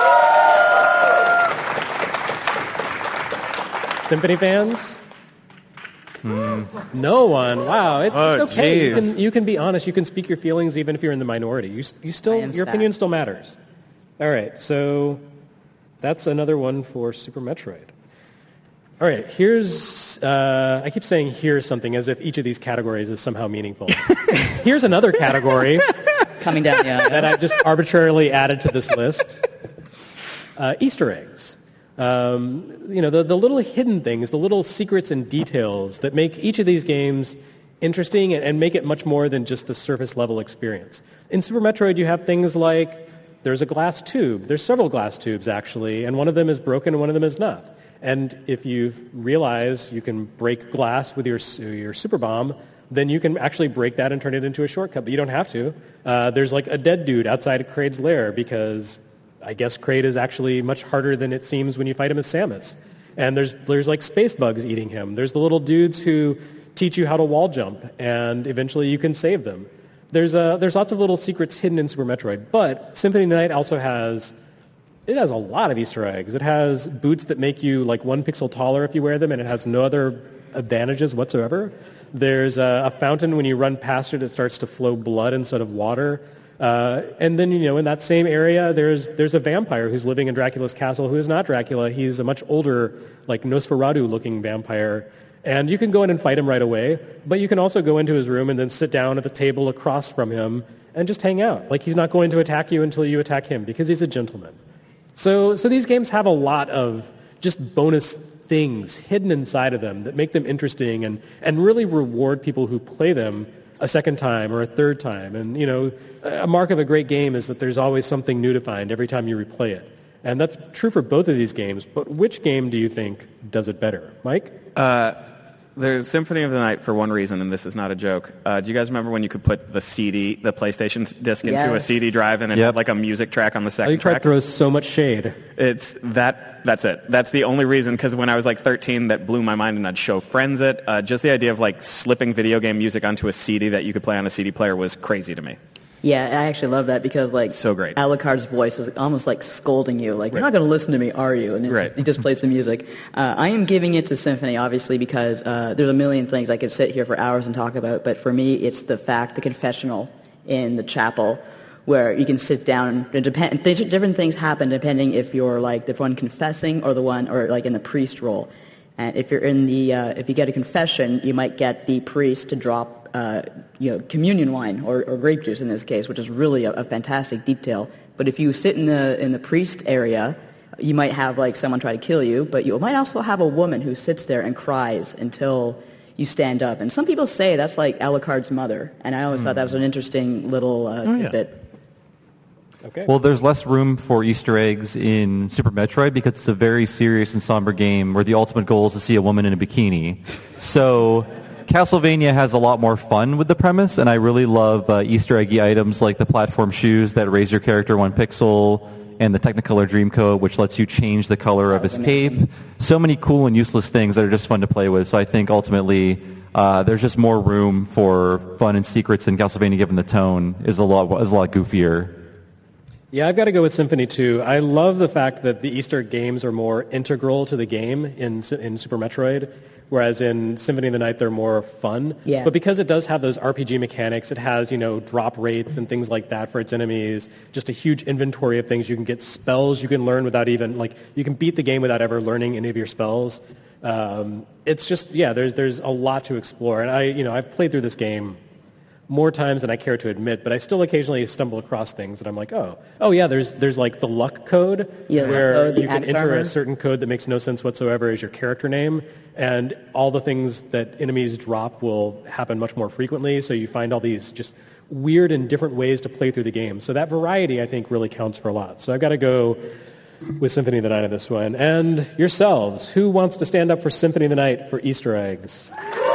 Symphony fans? Mm. No one. Wow, it's, Oh, it's okay. You geez. can, you can be honest. You can speak your feelings even if you're in the minority. You, you still, I your am sad. opinion still matters. All right, so that's another one for Super Metroid. All right, here's, uh, I keep saying here's something as if each of these categories is somehow meaningful. Here's another category Coming down, yeah. that I've just arbitrarily added to this list. Uh, Easter eggs. Um, you know, the, the little hidden things, the little secrets and details that make each of these games interesting and, and make it much more than just the surface level experience. In Super Metroid, you have things like there's a glass tube. There's several glass tubes, actually, and one of them is broken and one of them is not. And if you realize you can break glass with your, your Super Bomb, then you can actually break that and turn it into a shortcut, but you don't have to. Uh, there's like a dead dude outside of Kraid's lair because I guess Kraid is actually much harder than it seems when you fight him as Samus. And there's, there's like space bugs eating him. There's the little dudes who teach you how to wall jump, and eventually you can save them. There's, a, there's lots of little secrets hidden in Super Metroid, but Symphony of the Night also has, it has a lot of Easter eggs. It has boots that make you like one pixel taller if you wear them, and it has no other advantages whatsoever. There's a, a fountain when you run past it, it starts to flow blood instead of water. Uh, and then, you know, in that same area, there's there's a vampire who's living in Dracula's castle who is not Dracula. He's a much older, like Nosferatu-looking vampire. And you can go in and fight him right away, but you can also go into his room and then sit down at the table across from him and just hang out. Like, he's not going to attack you until you attack him because he's a gentleman. So, so these games have a lot of just bonus things hidden inside of them that make them interesting and, and really reward people who play them a second time or a third time. And, you know, a mark of a great game is that there's always something new to find every time you replay it. And that's true for both of these games, but which game do you think does it better? Mike? Uh, there's Symphony of the Night for one reason, and this is not a joke. Uh, do you guys remember when you could put the C D, the PlayStation disc into Yes. a C D drive and it Yep. had like a music track on the I second think Craig track? throws so much shade. It's that. That's it. That's the only reason. Because when I was like thirteen, that blew my mind, and I'd show friends it. Uh, just the idea of like slipping video game music onto a C D that you could play on a C D player was crazy to me. Yeah, I actually love that because, like, So great. Alucard's voice is almost like scolding you. Like, you're Right. not going to listen to me, are you? And then Right. he just plays the music. Uh, I am giving it to Symphony, obviously, because uh, there's a million things I could sit here for hours and talk about. But for me, it's the fact, the confessional in the chapel, where you can sit down and depend, different things happen depending if you're like the one confessing or the one, or like in the priest role. And if you're in the, uh, if you get a confession, you might get the priest to drop, uh, you know, communion wine or, or grape juice in this case, which is really a, a fantastic detail. But if you sit in the in the priest area, you might have like someone try to kill you, but you might also have a woman who sits there and cries until you stand up. And some people say that's like Alucard's mother, and I always mm. thought that was an interesting little uh, Oh, tidbit. yeah. Okay. Well, there's less room for Easter eggs in Super Metroid because it's a very serious and somber game where the ultimate goal is to see a woman in a bikini. So Castlevania has a lot more fun with the premise, and I really love uh, Easter eggy items like the platform shoes that raise your character one pixel, and the Technicolor Dreamcoat, which lets you change the color of his cape. So many cool and useless things that are just fun to play with. So I think ultimately uh, there's just more room for fun and secrets in Castlevania, given the tone is a lot is a lot goofier. Yeah, I've got to go with Symphony two. I love the fact that the Easter games are more integral to the game in in Super Metroid, whereas in Symphony of the Night they're more fun. Yeah. But because it does have those R P G mechanics, it has, you know, drop rates and things like that for its enemies, just a huge inventory of things. You can get spells you can learn without even, like, you can beat the game without ever learning any of your spells. Um, it's just, yeah, there's there's a lot to explore. And I, you know, I've played through this game more times than I care to admit, but I still occasionally stumble across things that I'm like, oh, oh yeah, there's there's like the luck code, Yeah, where oh, the you can axe enter armor. a certain code that makes no sense whatsoever as your character name, and all the things that enemies drop will happen much more frequently, so you find all these just weird and different ways to play through the game. So that variety, I think, really counts for a lot. So I've got to go with Symphony of the Night on this one. And yourselves, who wants to stand up for Symphony of the Night for Easter eggs?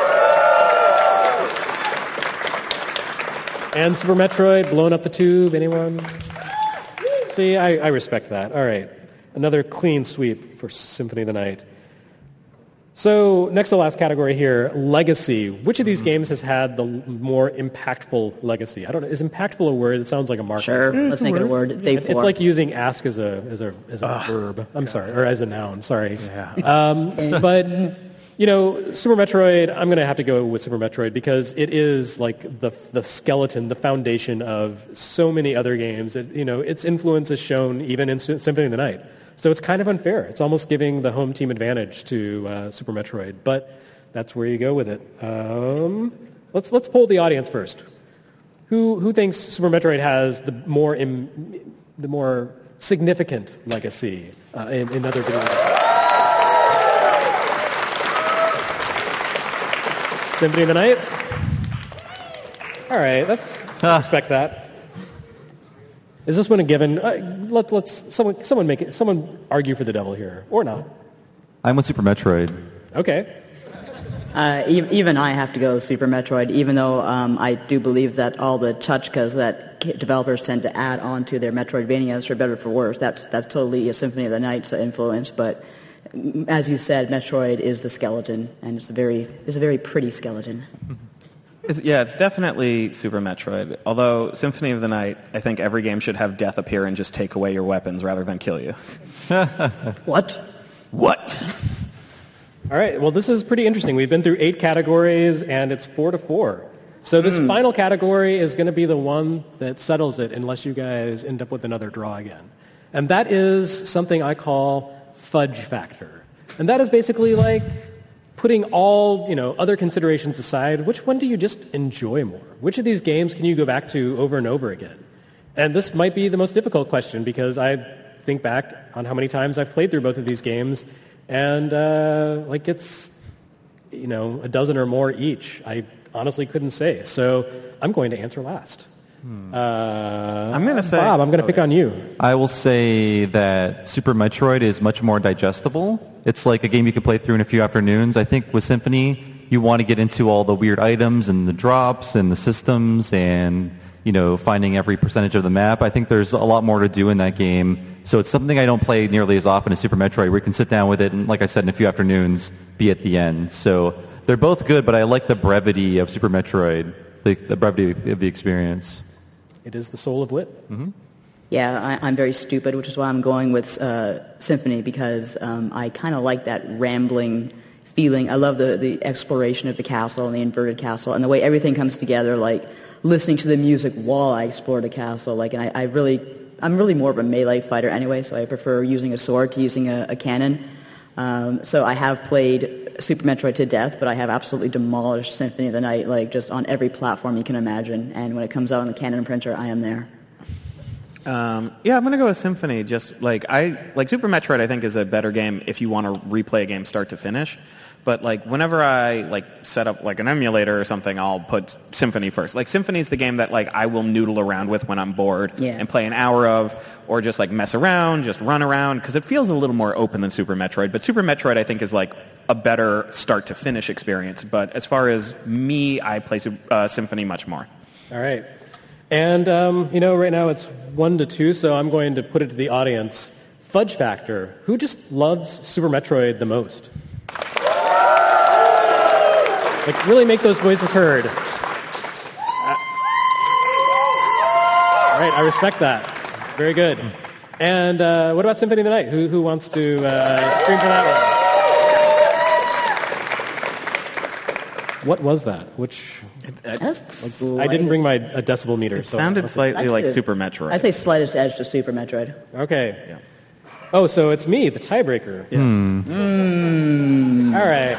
And Super Metroid, blowing up the tube, anyone? See, I, I respect that. All right. Another clean sweep for Symphony of the Night. So, next to last category here, legacy. Which of these games has had the more impactful legacy? I don't know. Is impactful a word? It sounds like a marker. Sure, let's make it a word. Day It's four. like using ask as a as a as a verb. I'm sorry, or as a noun. Sorry. Um, but you know, Super Metroid. I'm going to have to go with Super Metroid because it is like the the skeleton, the foundation of so many other games. It, you know, its influence is shown even in Sy- Symphony of the Night. So it's kind of unfair. It's almost giving the home team advantage to uh, Super Metroid, but that's where you go with it. Um, let's let's poll the audience first. Who who thinks Super Metroid has the more Im, the more significant legacy uh, in, in other video games? Symphony of the Night. All right, let's respect that. Is this one a given? Uh, let, let's someone someone make it. Someone argue for the devil here, or not? I'm with Super Metroid. Okay. Uh, e- even I have to go Super Metroid, even though um, I do believe that all the tchotchkes that k- developers tend to add on to their Metroidvanias, for better or for worse, that's that's totally a Symphony of the Night's influence. But mm, as you said, Metroid is the skeleton, and it's a very it's a very pretty skeleton. It's, yeah, it's definitely Super Metroid. Although Symphony of the Night, I think every game should have death appear and just take away your weapons rather than kill you. What? What? All right, well, this is pretty interesting. We've been through eight categories, and it's four to four. So this mm. final category is going to be the one that settles it unless you guys end up with another draw again. And that is something I call fudge factor. And that is basically like putting all, you know, other considerations aside, which one do you just enjoy more? Which of these games can you go back to over and over again? And this might be the most difficult question because I think back on how many times I've played through both of these games, and uh, like it's, you know, a dozen or more each. I honestly couldn't say. So I'm going to answer last. Hmm. Uh, I'm going to say... Bob, I'm going to okay. pick on you. I will say that Super Metroid is much more digestible. It's like a game you could play through in a few afternoons. I think with Symphony, you want to get into all the weird items and the drops and the systems and, you know, finding every percentage of the map. I think there's a lot more to do in that game. So it's something I don't play nearly as often as Super Metroid, where you can sit down with it and, like I said, in a few afternoons, be at the end. So they're both good, but I like the brevity of Super Metroid, the, the brevity of the experience. It is the soul of wit. Mm-hmm. Yeah, I, I'm very stupid, which is why I'm going with uh, Symphony, because um, I kind of like that rambling feeling. I love the, the exploration of the castle and the inverted castle and the way everything comes together, like listening to the music while I explore the castle. Like, and I, I really, I'm really more of a melee fighter anyway, so I prefer using a sword to using a, a cannon. Um, so I have played Super Metroid to death, but I have absolutely demolished Symphony of the Night, like just on every platform you can imagine. And when it comes out on the Canon printer, I am there. Um, yeah, I'm going to go with Symphony. Just like I like Super Metroid, I think is a better game if you want to replay a game start to finish. But like whenever I like set up like an emulator or something, I'll put Symphony first. Like Symphony's the game that like I will noodle around with when I'm bored yeah. and play an hour of, or just like mess around, just run around, because it feels a little more open than Super Metroid. But Super Metroid I think is like a better start to finish experience. But as far as me, I play uh, Symphony much more. All right. And, um, you know, right now it's one to two, so I'm going to put it to the audience. Fudge factor. Who just loves Super Metroid the most? Like, really make those voices heard. Uh, all right, I respect that. It's very good. And uh, what about Symphony of the Night? Who, who wants to uh, scream for that one? What was that? Which... That's I didn't bring my a decibel meter. It so sounded slightly like good. Super Metroid. I say slightest edge to Super Metroid. Okay. Yeah. Oh, so it's me, the tiebreaker. Yeah. Mm. Mm. All right.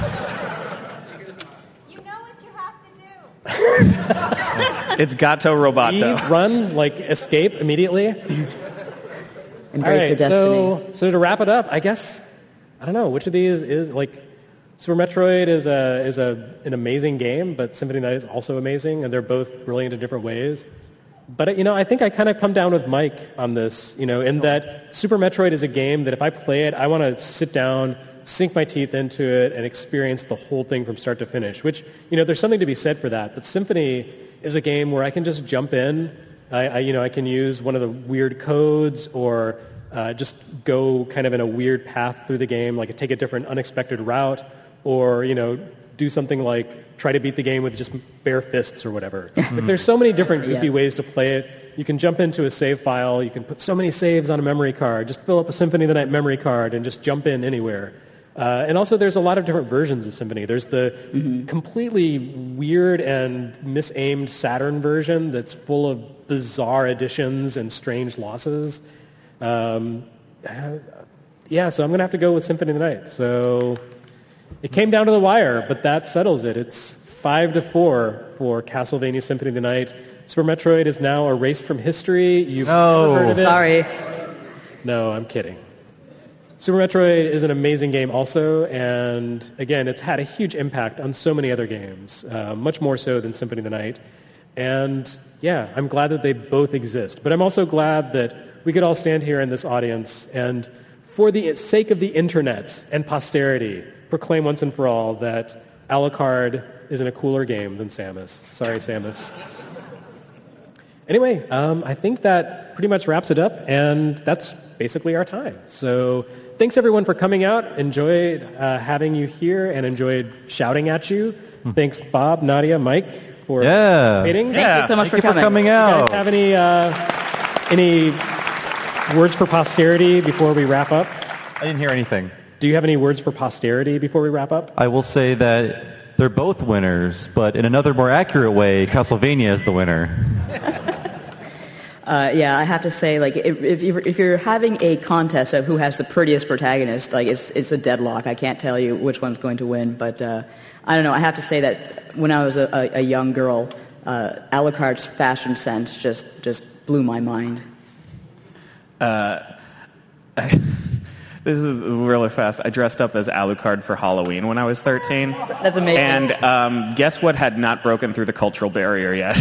You know what you have to do. It's Gato Roboto. Eve, run, like escape immediately. Embrace All right, your destiny. so so to wrap it up, I guess I don't know which of these is like Super Metroid is a is a an amazing game, but Symphony of the Night is also amazing, and they're both brilliant in different ways. But you know, I think I kind of come down with Mike on this. You know, in that Super Metroid is a game that if I play it, I want to sit down, sink my teeth into it, and experience the whole thing from start to finish. Which, you know, there's something to be said for that. But Symphony is a game where I can just jump in. I, I you know I can use one of the weird codes or uh, just go kind of in a weird path through the game, like take a different unexpected route. Or, you know, do something like try to beat the game with just bare fists or whatever. But there's so many different goofy Yes. ways to play it. You can jump into a save file. You can put so many saves on a memory card. Just fill up a Symphony of the Night memory card and just jump in anywhere. Uh, and also there's a lot of different versions of Symphony. There's the mm-hmm. completely weird and misaimed Saturn version that's full of bizarre additions and strange losses. Um, yeah, so I'm going to have to go with Symphony of the Night. So... It came down to the wire, but that settles it. It's five to four for Castlevania Symphony of the Night. Super Metroid is now erased from history. You've No. never heard of it? Sorry. No, I'm kidding. Super Metroid is an amazing game also, and again, it's had a huge impact on so many other games, uh, much more so than Symphony of the Night. And yeah, I'm glad that they both exist. But I'm also glad that we could all stand here in this audience and, for the sake of the internet and posterity, proclaim once and for all that Alucard is in a cooler game than Samus. Sorry, Samus. Anyway, um, I think that pretty much wraps it up, and that's basically our time. So thanks, everyone, for coming out. Enjoyed uh, having you here and enjoyed shouting at you. Thanks, Bob, Nadia, Mike, for Yeah. participating. Thank you so much Thank for you for coming. coming You out. guys have any, uh, any words for posterity before we wrap up? I didn't hear anything. Do you have any words for posterity before we wrap up? I will say that they're both winners, but in another more accurate way, Castlevania is the winner. Uh, yeah, I have to say, like, if, if, you're, if you're having a contest of who has the prettiest protagonist, like, it's it's a deadlock. I can't tell you which one's going to win, but uh, I don't know. I have to say that when I was a, a, a young girl, uh, Alucard's fashion sense just just blew my mind. Uh, I, this is really fast. I dressed up as Alucard for Halloween when I was thirteen. That's amazing. And um, guess what had not broken through the cultural barrier yet?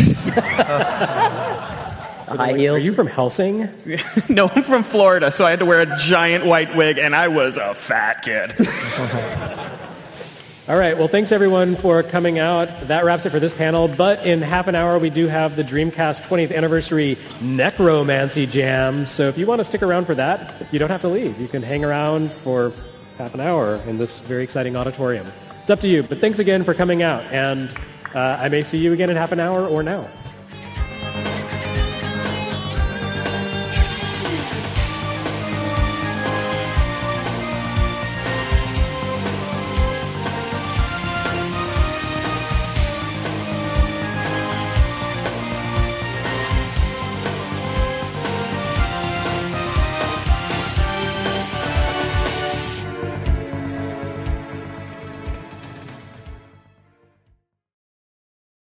High heels. Are you from Helsing? No, I'm from Florida, so I had to wear a giant white wig, and I was a fat kid. All right. Well, thanks, everyone, for coming out. That wraps it for this panel. But in half an hour, we do have the Dreamcast twentieth Anniversary Necromancy Jam. So if you want to stick around for that, you don't have to leave. You can hang around for half an hour in this very exciting auditorium. It's up to you. But thanks again for coming out. And uh, I may see you again in half an hour or now.